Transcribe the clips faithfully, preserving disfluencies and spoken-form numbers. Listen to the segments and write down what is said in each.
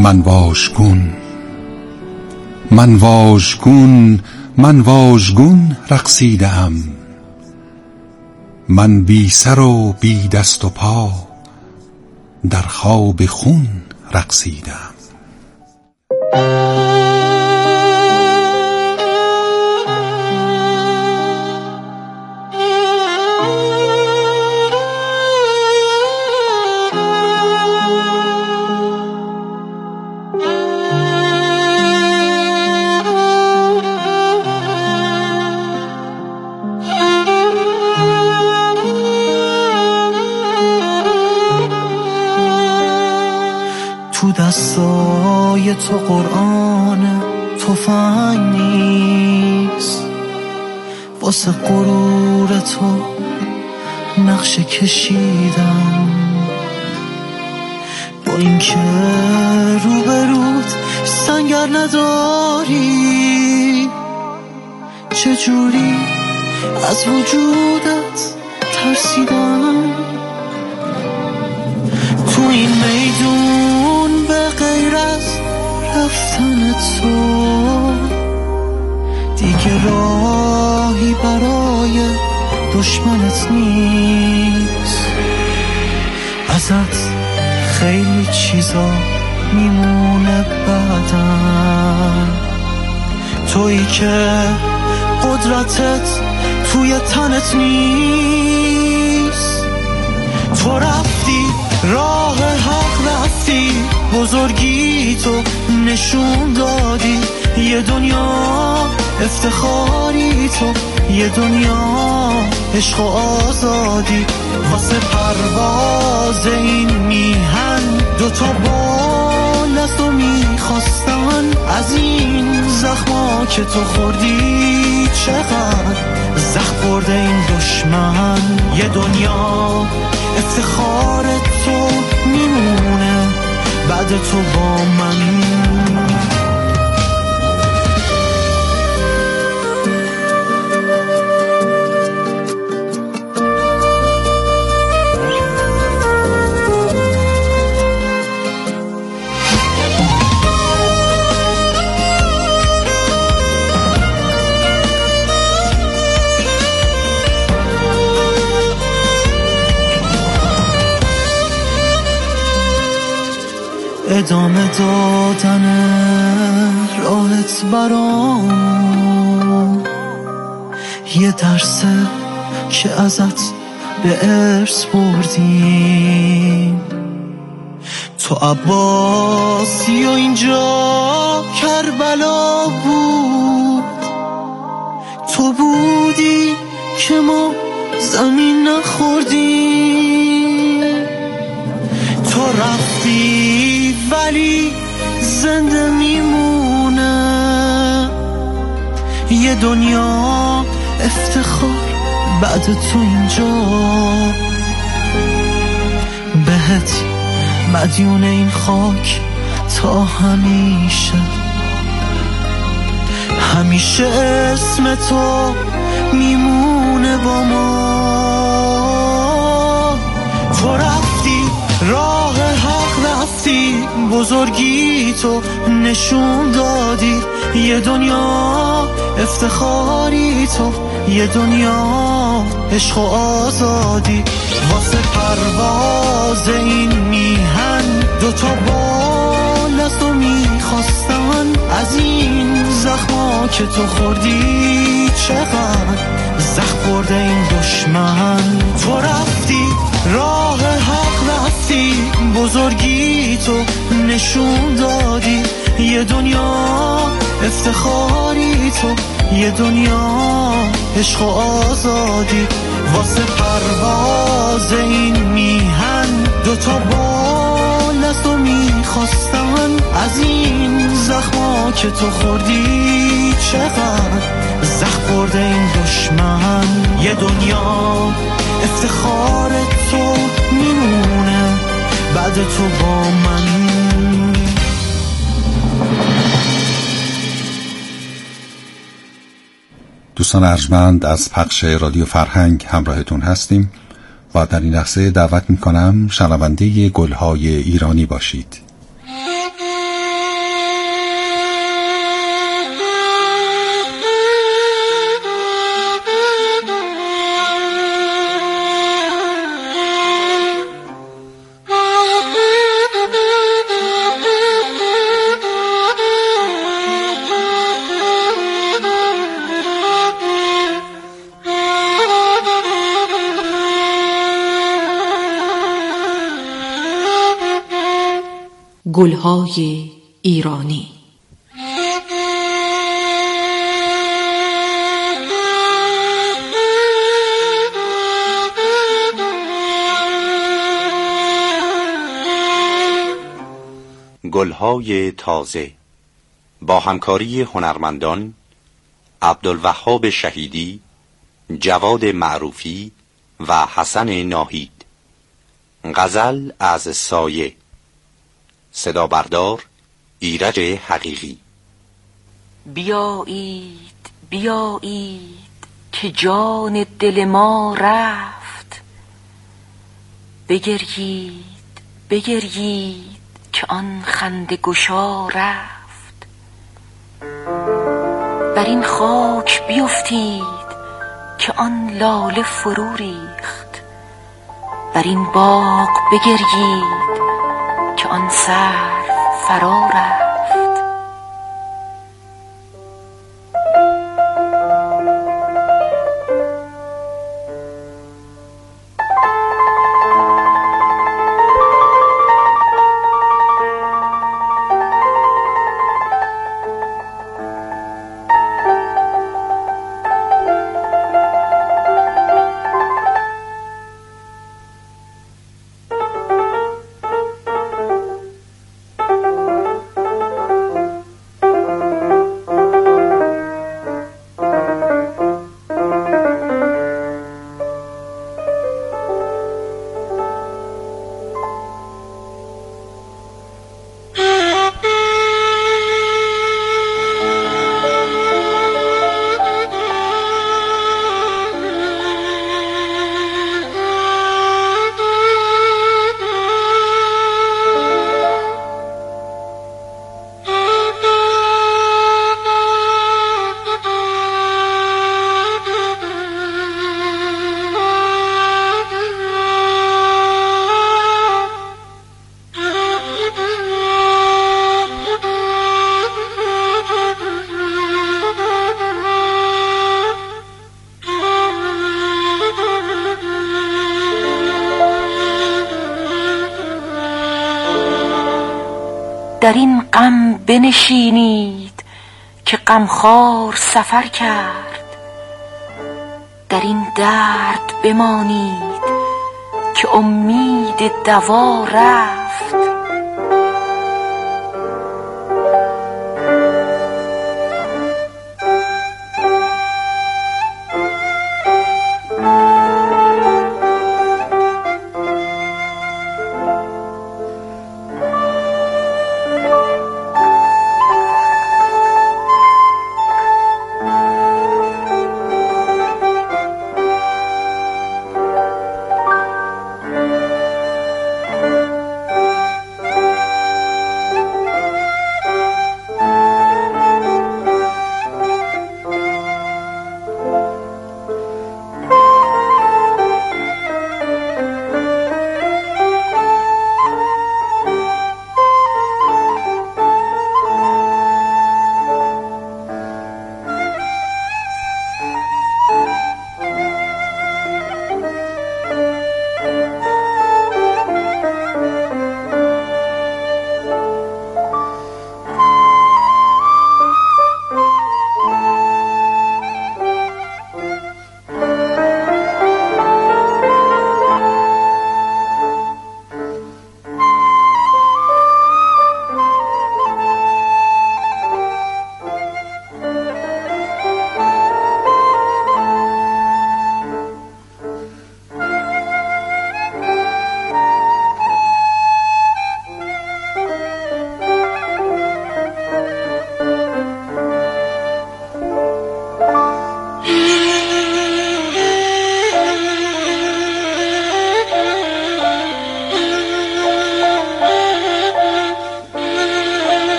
من واژگون، من واژگون، من واژگون رقصیده‌ام، من بی سر و بی دست و پا در خواب خون رقصیده‌ام. تو دستای تو قرآن تفنگ نیست، واسه غرور تو نقشه کشیدم، با اینکه روبروت سنگر نداری، چجوری از وجودت ترسیدم. تو این میدون به غیر از رفتن تو دیگه راهی برای دشمنت نیست. ازت خیلی چیزا میمونه بعدم، تویی که قدرتت توی تنت نیست. تو رفتی راه حق، رفتی بزرگی تو نشون دادی، یه دنیا افتخاری تو، یه دنیا عشق و آزادی. واسه پرواز این میهن دوتا بال از تو میخواستن، از این زخما که تو خوردی چقدر زخم خورده این دشمن. یه دنیا افتخار تو میمونه بعد تو با من. ادامه دادن راهت برام یه درسه که ازت به ارث بردیم. تو عباسی و اینجا کربلا بود، تو بودی که ما زمین نخوردیم. تو رفتی ولی زنده میمونه یه دنیا افتخار بعد تو اینجا. بهت مدیون این خاک تا همیشه، همیشه اسم تو میمونه با ما. تو رفتی راه حق، رفتی بزرگی تو نشون دادی، یه دنیا افتخاری تو، یه دنیا عشق و آزادی. واسه پرواز این میهن دوتا بال از تو میخواستن، از این زخما که تو خوردی چقدر زخم خورده این دشمن. تو رفتی راه حق، رفتی بزرگی تو نشون دادی، یه دنیا افتخاری تو، یه دنیا عشق و آزادی. واسه پرواز این میهن دوتا بال از تو میخواستن، از این زخما که تو خوردی چقدر زخم خورده این دشمن. یه دنیا افتخار تو میمونه بعد تو با من. دوستان ارجمند، از پخش رادیو فرهنگ همراهتون هستیم و در این لحظه دعوت میکنم شنونده گلهای ایرانی باشید. گلهای ایرانی. گلهای تازه با همکاری هنرمندان عبدالوهاب شهیدی، جواد معروفی و حسن ناهید. غزل از سایه. صدا بردار ایرج حقیقی. بیایید بیایید که جان دل ما رفت، بگریید بگریید که آن خنده گشا رفت. بر این خاک بیفتید که آن لاله فرو ریخت، بر این باغ بگریید که آن سرو فرا رفت. در این غم بنشینید که غمخوار سفر کرد، در این درد بمانید که امید دوا رفت.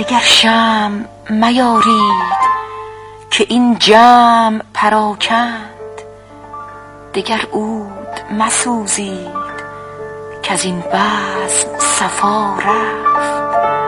دگر شمع میارید که این جمع پراکند، دگر عود مسوزید که از این بزم صفا رفت.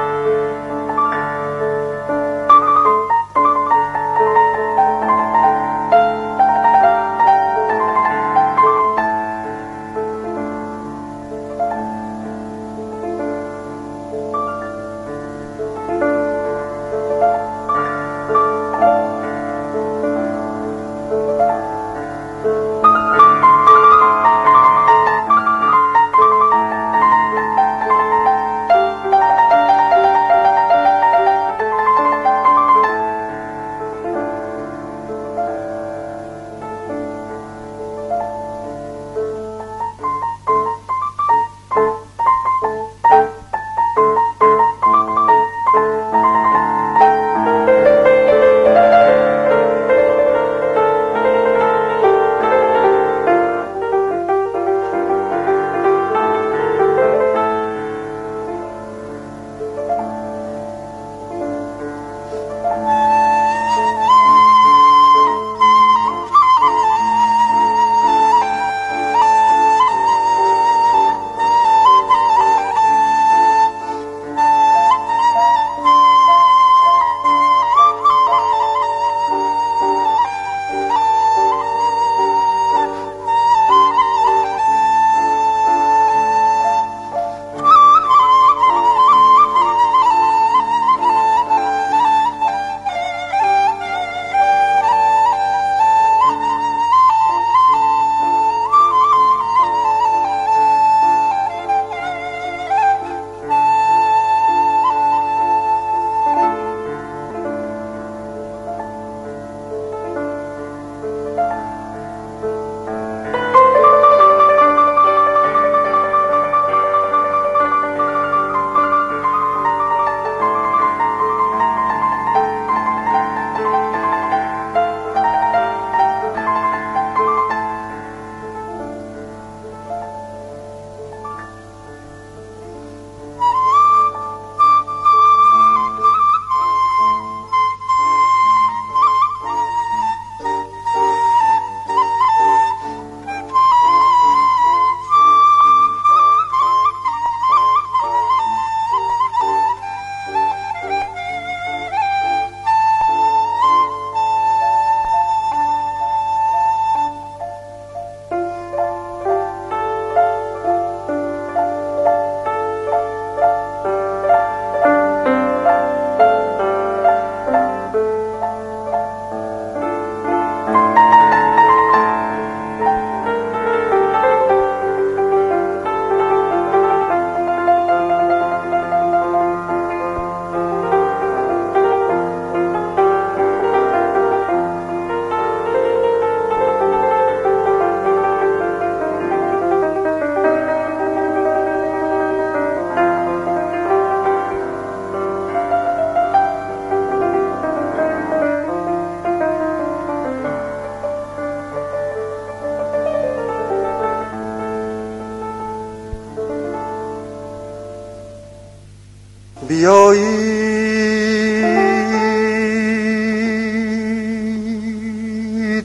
بیایید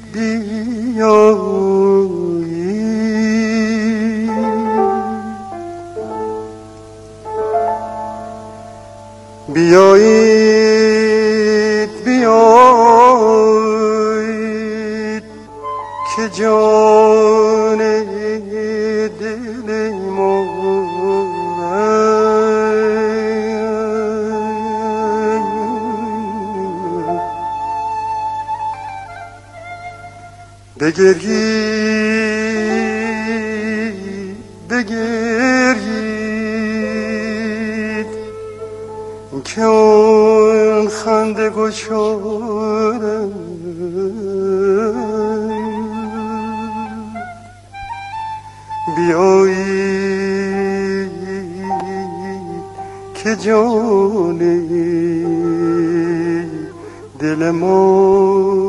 بیایید بیایید بیایید که جان دل ما بگرید بگرید که اون خنده گشادم بیایید که جان دل ما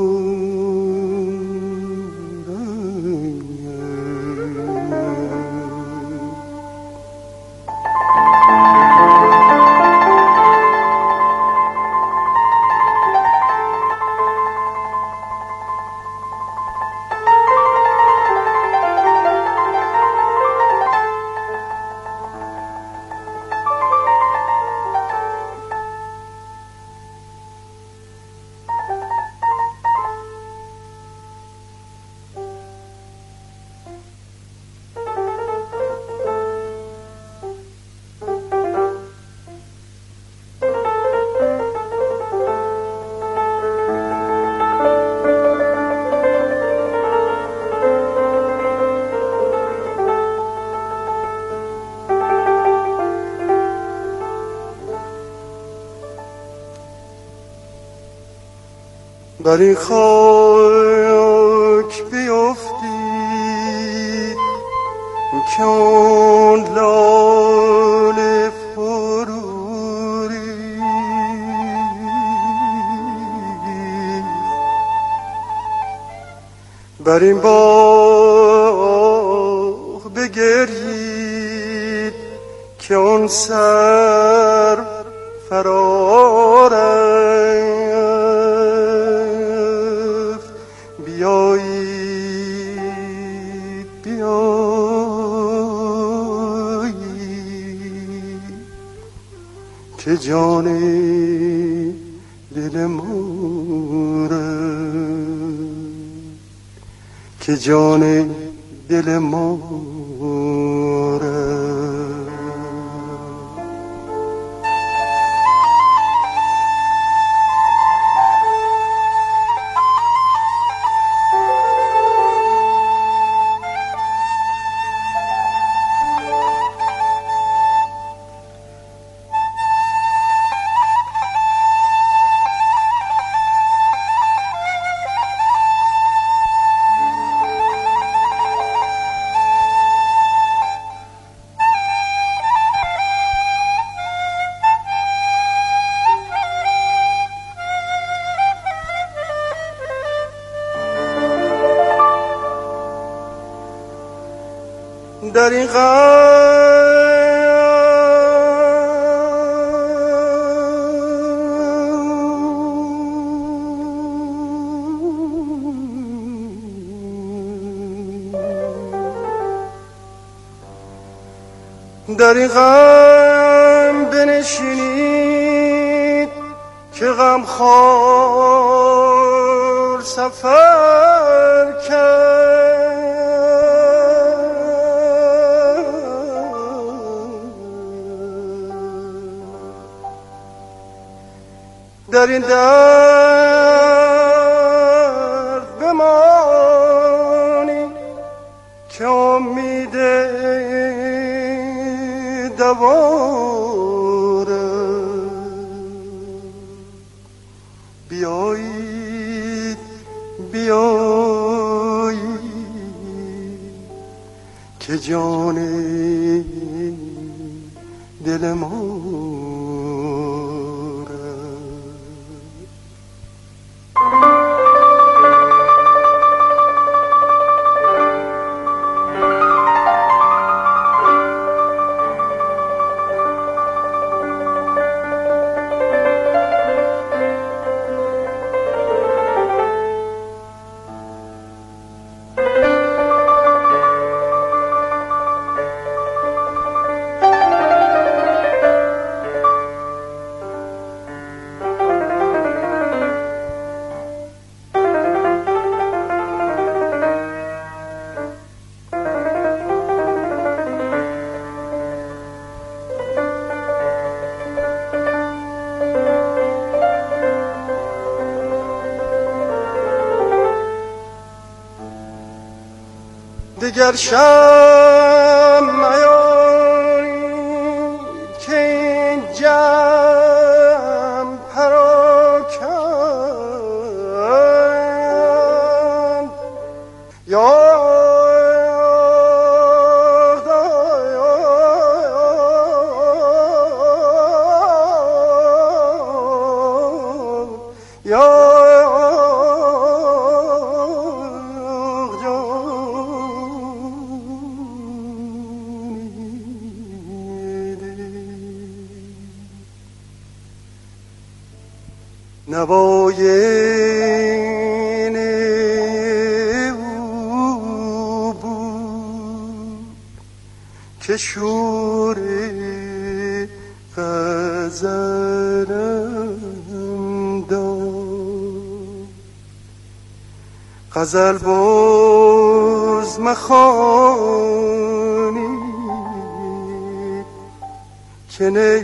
بر این خاک بیفتید که اون لاله فروری بر این باغ بگرید که اون سر فرا رفت بیایید بیایید که جان دل ما که جان دل ما در این غم در این غم بنشینید که غم خوار سفر کرد در این درد بمانی که امید دواره بیایید بیایید که جان دل ما دیگر شمع نیارید که این جمع پراکند یا نوای او بود که شور غزلم داد غزل باز مخوانید که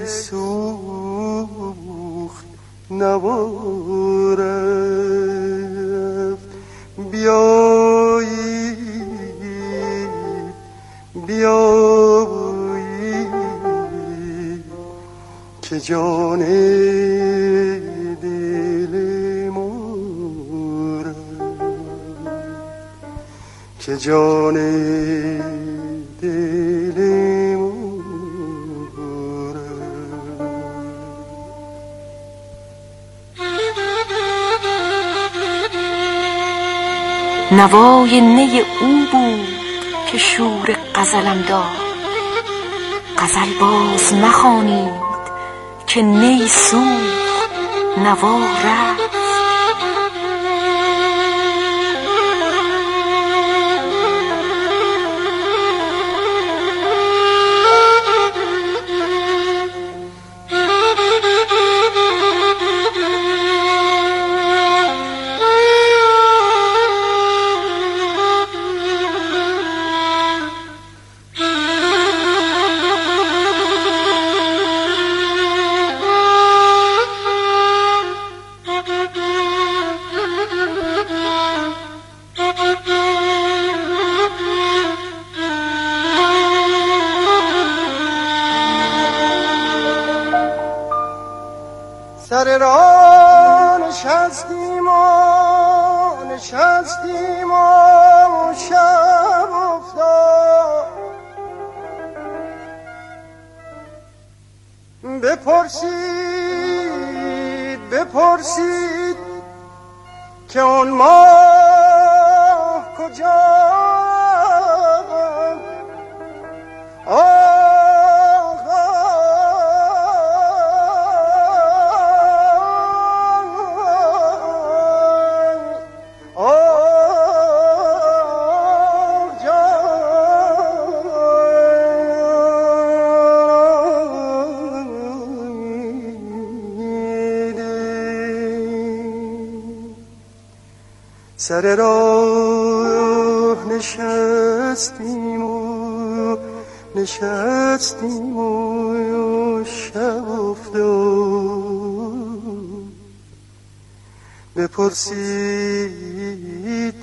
نیسوخت نوا رفت بیایید بیایید که جان دل ما که جان دل مورد. نوای نی او بود که شور غزلم داد، غزل باز مخوانید که نی سوخت نوا رفت. سر راه نشستیم و نشستیم و شب افتاد، بپرسید بپرسید که اون ماه کجا؟ سر راه نشستیم و نشستیم و شب افتاد، بپرسید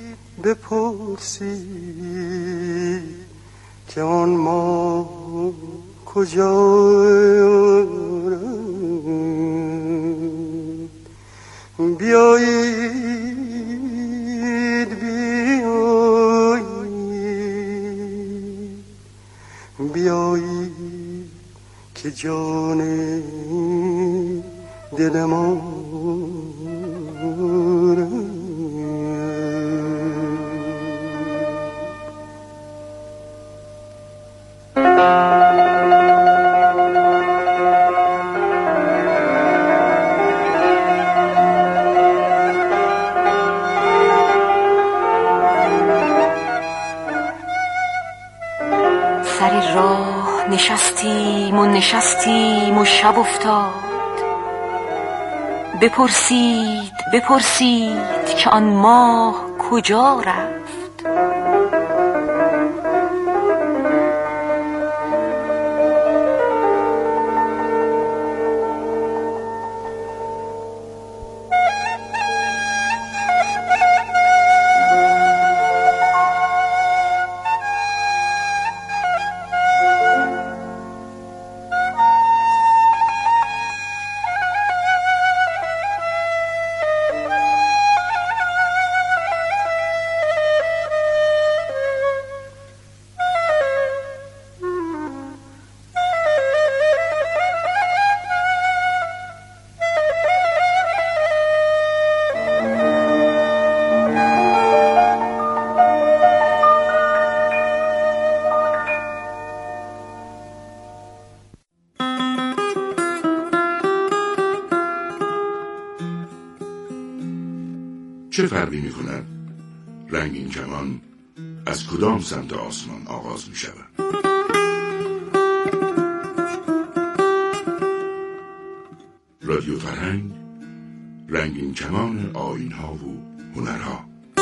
بپرسید که آن ما کجا؟ بیایید بیایید که جان دل ما سر راه نشستیم و نشستیم و شب افتاد، بپرسید بپرسید که آن ماه کجا رفت. چه فرقی می کند رنگین کمان از کدام سمت آسمان آغاز می شود؟ رادیو فرهنگ، رنگین کمان آیین‌ها و هنرها.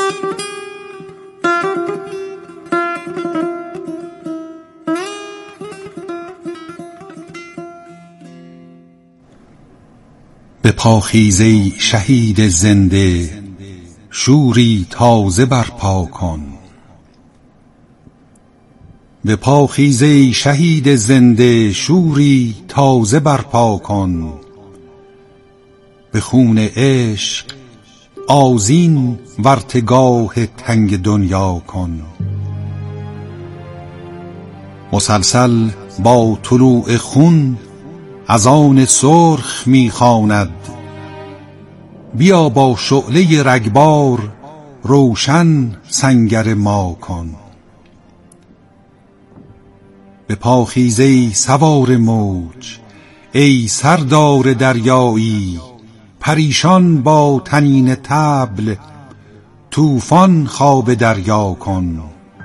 به پاخیز ای شهید زنده، شوری تازه برپا کن. به پاخیز ای شهید زنده، شوری تازه برپا کن. به خون عشق آذین ورتگاه تنگ دنیا کن. مسلسل با طلوع خون از آن سرخ میخواند، بیا با شعله رگبار روشن سنگر ما کن. به پا خیز ای سوار موج، ای سردار دریایی، پریشان با طنین طبل طوفان خواب دریا کن.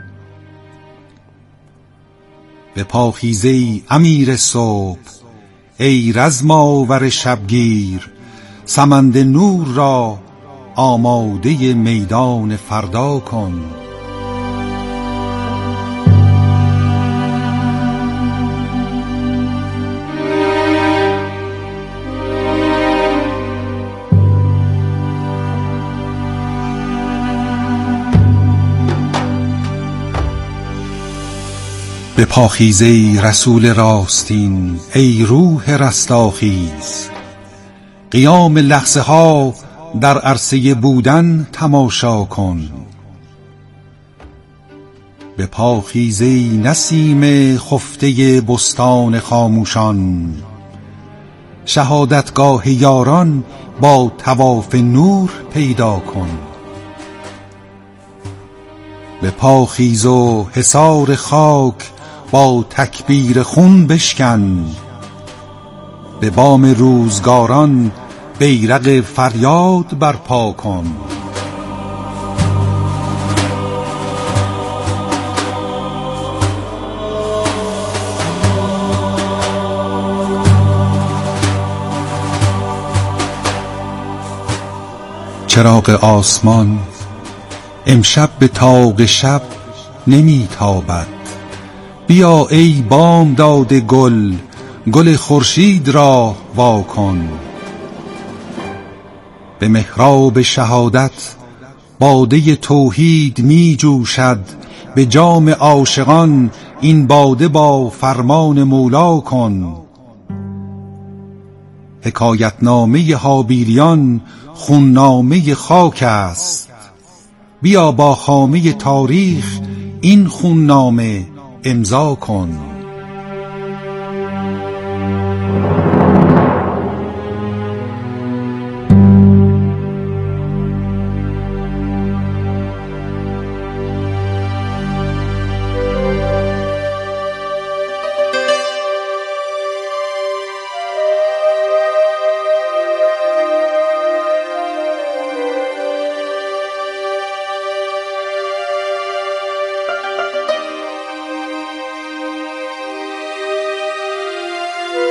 به پا خیز ای امیر صبح، ای رزماور شبگیر، سمند نور را آماده میدان فردا کن. به پا خیز ای رسول راستین، ای روح رستاخیز، قیام لحظه ها در عرصه بودن تماشا کن. به پا خیز ای نسیم خفته بستان خاموشان، شهادتگاه یاران با طواف نور پیدا کن. به پا خیز و حصار خاک با تکبیر خون بشکن، به بام روزگاران بیرق فریاد برپا کن. چراغ آسمان امشب به طاق شب نمیتابد، بیا ای بامداد گل، گل خورشید را وا کن. به محراب شهادت باده توحید می جوشد، به جام عاشقان این باده با فرمان مولا کن. حکایتنامه هابیلیان خوننامه خاک است، بیا با خامه تاریخ این خوننامه امضا کن.